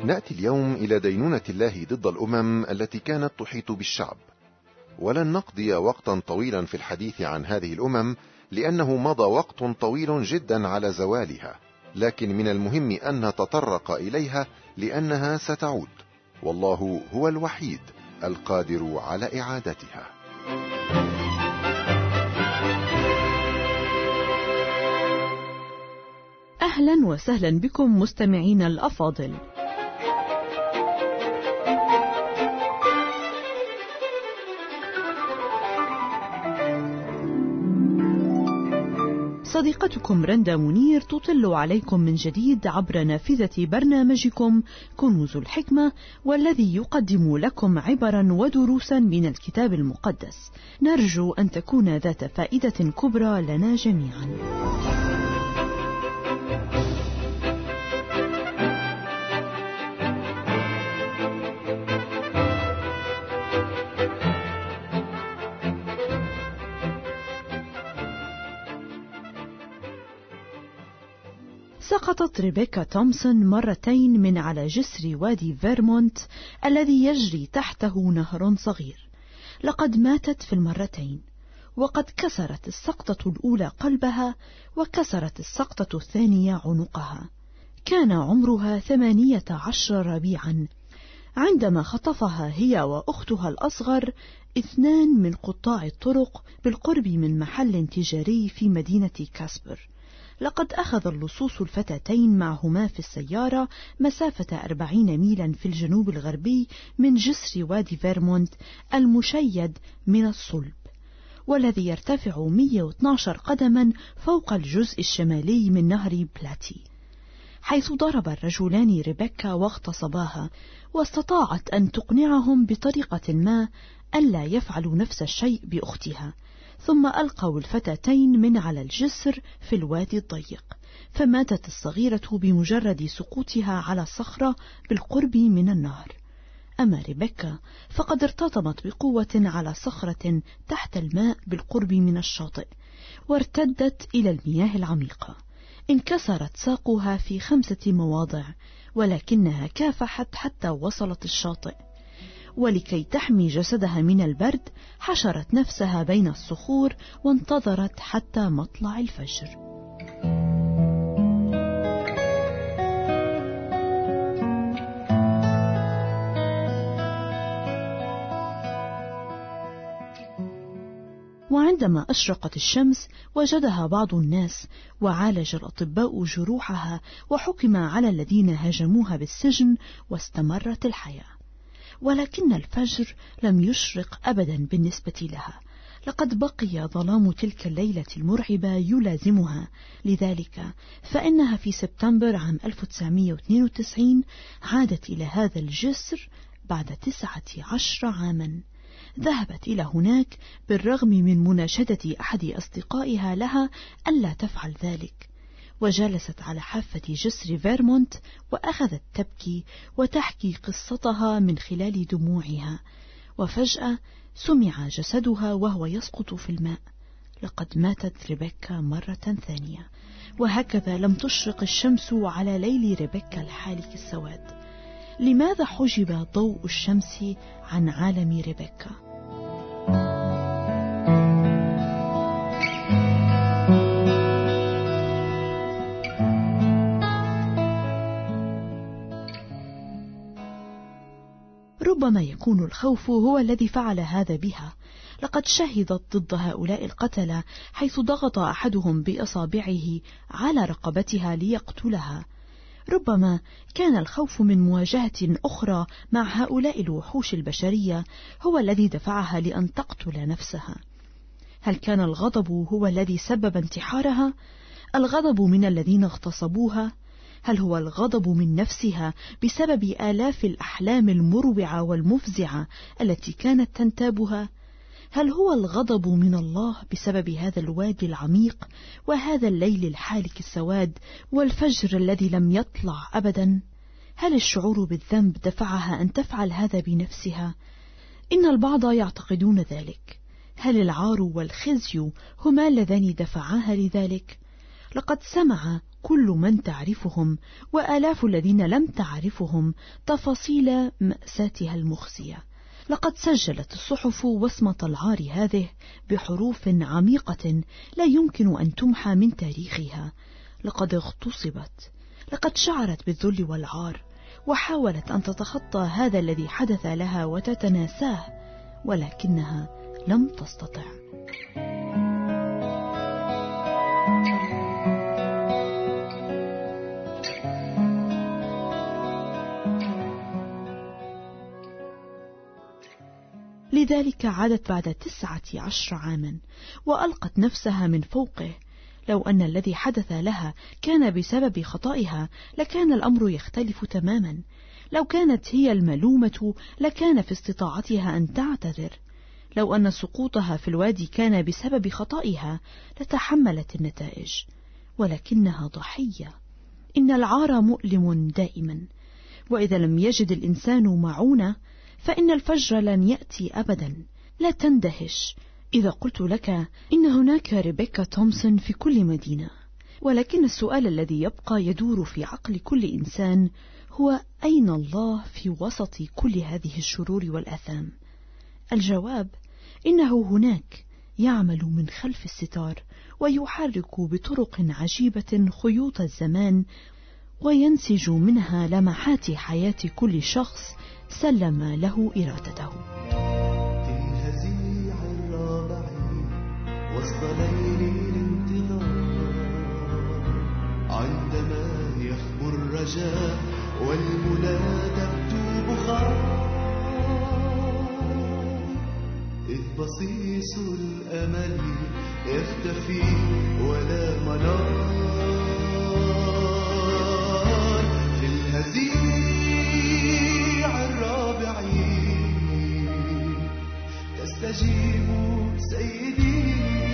نأتي اليوم إلى دينونة الله ضد الأمم التي كانت تحيط بالشعب، ولن نقضي وقتا طويلا في الحديث عن هذه الأمم لأنه مضى وقت طويل جدا على زوالها، لكن من المهم أن نتطرق إليها لأنها ستعود، والله هو الوحيد القادر على إعادتها. أهلا وسهلا بكم مستمعين الأفاضل. صديقتكم رندا منير تطل عليكم من جديد عبر نافذة برنامجكم كنوز الحكمة، والذي يقدم لكم عبرا ودروسا من الكتاب المقدس. نرجو أن تكون ذات فائدة كبرى لنا جميعا. سقطت ريبيكا تومسون مرتين من على جسر وادي فيرمونت الذي يجري تحته نهر صغير. لقد ماتت في المرتين، وقد كسرت السقطة الأولى قلبها، وكسرت السقطة الثانية عنقها. كان عمرها 18 ربيعا عندما خطفها هي وأختها الأصغر 2 من قطاع الطرق بالقرب من محل تجاري في مدينة كاسبر. لقد أخذ اللصوص الفتاتين معهما في السيارة مسافة 40 ميلا في الجنوب الغربي من جسر وادي فيرمونت المشيد من الصلب، والذي يرتفع 112 قدما فوق الجزء الشمالي من نهر بلاتي، حيث ضرب الرجلان ريبيكا واغتصباها، واستطاعت أن تقنعهم بطريقة ما ألا يفعلوا نفس الشيء بأختها. ثم ألقوا الفتاتين من على الجسر في الوادي الضيق، فماتت الصغيرة بمجرد سقوطها على الصخرة بالقرب من النهر. أما ريبيكا فقد ارتطمت بقوة على صخرة تحت الماء بالقرب من الشاطئ، وارتدت إلى المياه العميقة. انكسرت ساقها في 5 مواضع، ولكنها كافحت حتى وصلت الشاطئ، ولكي تحمي جسدها من البرد حشرت نفسها بين الصخور وانتظرت حتى مطلع الفجر. وعندما أشرقت الشمس وجدها بعض الناس، وعالج الأطباء جروحها، وحكم على الذين هاجموها بالسجن، واستمرت الحياة. ولكن الفجر لم يشرق أبدا بالنسبة لها. لقد بقي ظلام تلك الليلة المرعبة يلازمها، لذلك فإنها في سبتمبر عام 1992 عادت إلى هذا الجسر بعد 19 عاما. ذهبت إلى هناك بالرغم من مناشدة أحد أصدقائها لها ألا تفعل ذلك، وجلست على حافة جسر فيرمونت وأخذت تبكي وتحكي قصتها من خلال دموعها. وفجأة سمع جسدها وهو يسقط في الماء. لقد ماتت ريبيكا مرة ثانية، وهكذا لم تشرق الشمس على ليل ريبيكا الحالك السواد. لماذا حجب ضوء الشمس عن عالم ريبيكا؟ ربما يكون الخوف هو الذي فعل هذا بها. لقد شهدت ضد هؤلاء القتلة، حيث ضغط أحدهم بأصابعه على رقبتها ليقتلها. ربما كان الخوف من مواجهة أخرى مع هؤلاء الوحوش البشرية هو الذي دفعها لأن تقتل نفسها. هل كان الغضب هو الذي سبب انتحارها؟ الغضب من الذين اغتصبوها؟ هل هو الغضب من نفسها بسبب آلاف الأحلام المروعة والمفزعة التي كانت تنتابها؟ هل هو الغضب من الله بسبب هذا الوادي العميق وهذا الليل الحالك السواد والفجر الذي لم يطلع أبدا؟ هل الشعور بالذنب دفعها أن تفعل هذا بنفسها؟ إن البعض يعتقدون ذلك. هل العار والخزي هما اللذان دفعاها لذلك؟ لقد سمع كل من تعرفهم وآلاف الذين لم تعرفهم تفاصيل مأساتها المخزية. لقد سجلت الصحف وصمة العار هذه بحروف عميقة لا يمكن أن تمحى من تاريخها. لقد اغتصبت، لقد شعرت بالذل والعار، وحاولت أن تتخطى هذا الذي حدث لها وتتناساه، ولكنها لم تستطع. لذلك عادت بعد 19 عاما وألقت نفسها من فوقه. لو أن الذي حدث لها كان بسبب خطئها لكان الأمر يختلف تماما. لو كانت هي الملومة لكان في استطاعتها أن تعتذر. لو أن سقوطها في الوادي كان بسبب خطئها لتحملت النتائج، ولكنها ضحية. إن العار مؤلم دائما، وإذا لم يجد الإنسان معونة فإن الفجر لن يأتي أبدا. لا تندهش إذا قلت لك إن هناك ريبيكا تومسون في كل مدينة، ولكن السؤال الذي يبقى يدور في عقل كل إنسان هو: أين الله في وسط كل هذه الشرور والآثام؟ الجواب: إنه هناك، يعمل من خلف الستار ويحرك بطرق عجيبة خيوط الزمان، وينسج منها لمحات حياة كل شخص سلم له إرادته. تنهزي الرابع وسط ليل الانتظار، عندما يخبو الرجاء والمنى تبدو بخار، إذ بصيص الأمل يختفي ولا منار. في الهزيع الرابع تستجيب سيدي